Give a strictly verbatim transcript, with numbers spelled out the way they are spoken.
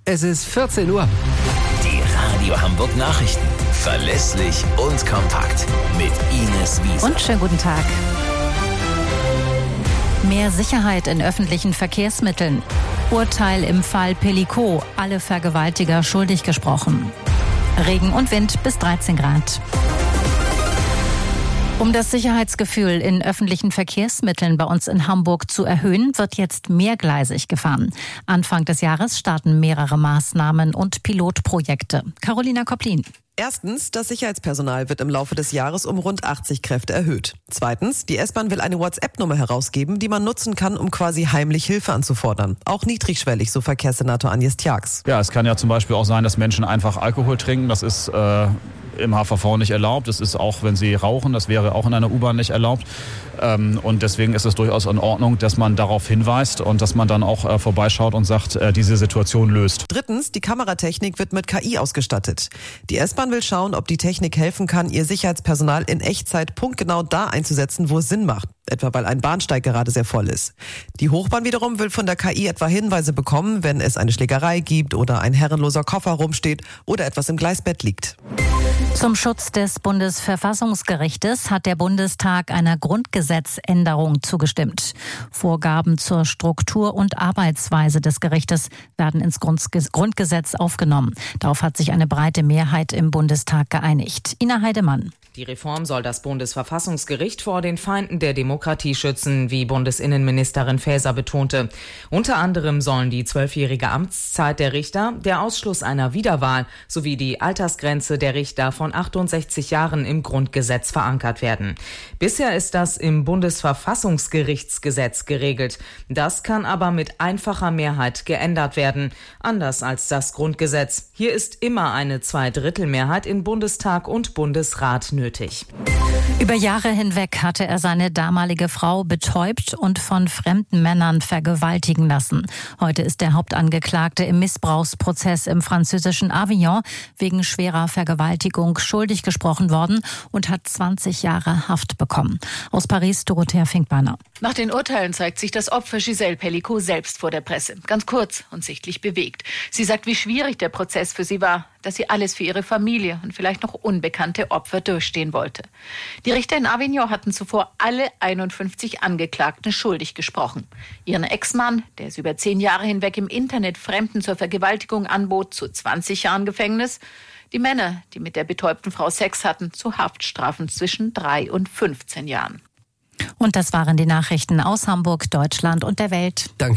Es ist vierzehn Uhr. Die Radio Hamburg Nachrichten. Verlässlich und kompakt. Mit Ines Wiese. Und schönen guten Tag. Mehr Sicherheit in öffentlichen Verkehrsmitteln. Urteil im Fall Pellico. Alle Vergewaltiger schuldig gesprochen. Regen und Wind bis dreizehn Grad. Um das Sicherheitsgefühl in öffentlichen Verkehrsmitteln bei uns in Hamburg zu erhöhen, wird jetzt mehrgleisig gefahren. Anfang des Jahres starten mehrere Maßnahmen und Pilotprojekte. Carolina Kopplin. Erstens, das Sicherheitspersonal wird im Laufe des Jahres um rund achtzig Kräfte erhöht. Zweitens, die S-Bahn will eine WhatsApp-Nummer herausgeben, die man nutzen kann, um quasi heimlich Hilfe anzufordern. Auch niedrigschwellig, so Verkehrssenator Agnes Tjax. Ja, es kann ja zum Beispiel auch sein, dass Menschen einfach Alkohol trinken. Das ist äh, im H V V nicht erlaubt. Das ist auch, wenn sie rauchen, das wäre auch in einer U-Bahn nicht erlaubt. Ähm, und deswegen ist es durchaus in Ordnung, dass man darauf hinweist und dass man dann auch äh, vorbeischaut und sagt, äh, diese Situation löst. Drittens, die Kameratechnik wird mit K I ausgestattet. Die S-Bahn will schauen, ob die Technik helfen kann, ihr Sicherheitspersonal in Echtzeit punktgenau da einzusetzen, wo es Sinn macht. Etwa weil ein Bahnsteig gerade sehr voll ist. Die Hochbahn wiederum will von der K I etwa Hinweise bekommen, wenn es eine Schlägerei gibt oder ein herrenloser Koffer rumsteht oder etwas im Gleisbett liegt. Zum Schutz des Bundesverfassungsgerichtes hat der Bundestag einer Grundgesetzänderung zugestimmt. Vorgaben zur Struktur und Arbeitsweise des Gerichtes werden ins Grundgesetz aufgenommen. Darauf hat sich eine breite Mehrheit im Bundestag geeinigt. Ina Heidemann. Die Reform soll das Bundesverfassungsgericht vor den Feinden der Demokratie schützen, wie Bundesinnenministerin Faeser betonte. Unter anderem sollen die zwölfjährige Amtszeit der Richter, der Ausschluss einer Wiederwahl sowie die Altersgrenze der Richter von achtundsechzig Jahren im Grundgesetz verankert werden. Bisher ist das im Bundesverfassungsgerichtsgesetz geregelt. Das kann aber mit einfacher Mehrheit geändert werden, anders als das Grundgesetz. Hier ist immer eine Zweidrittelmehrheit in Bundestag und Bundesrat nötig. Über Jahre hinweg hatte er seine damalige Frau betäubt und von fremden Männern vergewaltigen lassen. Heute ist der Hauptangeklagte im Missbrauchsprozess im französischen Avignon wegen schwerer Vergewaltigung schuldig gesprochen worden und hat zwanzig Jahre Haft bekommen. Aus Paris, Dorothea Finkbeiner. Nach den Urteilen zeigt sich das Opfer Gisèle Pellico selbst vor der Presse. Ganz kurz und sichtlich bewegt. Sie sagt, wie schwierig der Prozess für sie war, dass sie alles für ihre Familie und vielleicht noch unbekannte Opfer durchstehen wollte. Die Richter in Avignon hatten zuvor alle einundfünfzig Angeklagten schuldig gesprochen. Ihren Ex-Mann, der es über zehn Jahre hinweg im Internet Fremden zur Vergewaltigung anbot, zu zwanzig Jahren Gefängnis. Die Männer, die mit der betäubten Frau Sex hatten, zu Haftstrafen zwischen drei und fünfzehn Jahren. Und das waren die Nachrichten aus Hamburg, Deutschland und der Welt. Danke.